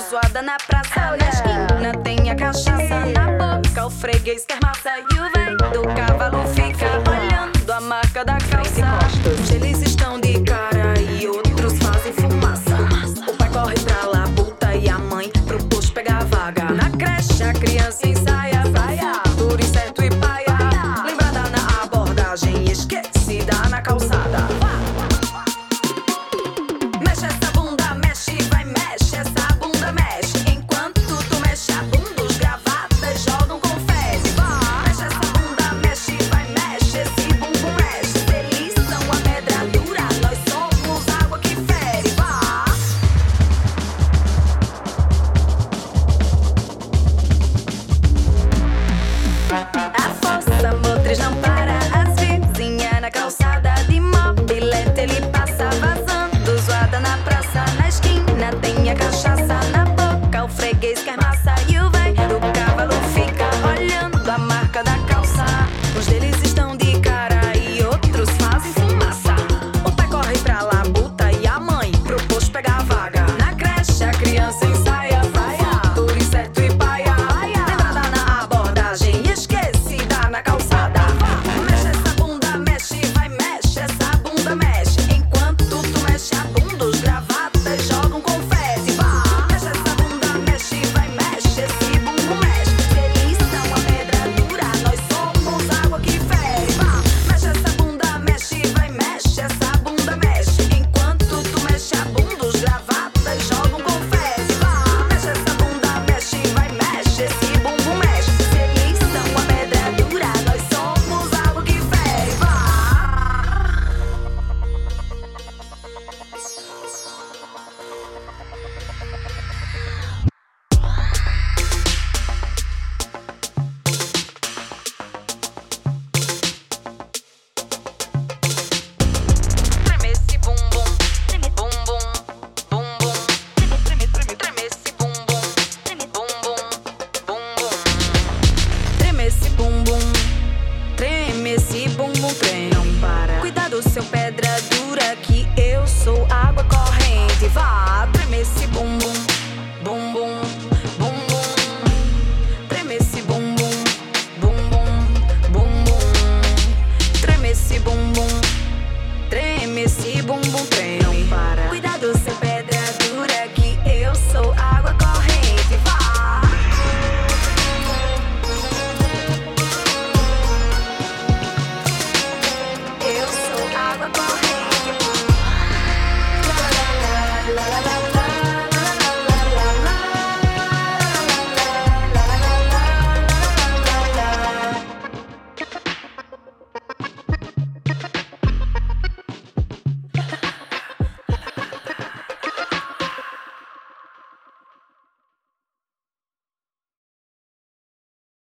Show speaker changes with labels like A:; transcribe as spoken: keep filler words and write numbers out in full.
A: suada na praça, na esquina tem a cachaça na boca, o freguês quer massa e o véi do cavalo fica olhando a marca da calça. Eles estão de cara e outros fazem fumaça. O pai corre pra labuta e a mãe pro posto pegar a vaga. Na creche a criança ensaiada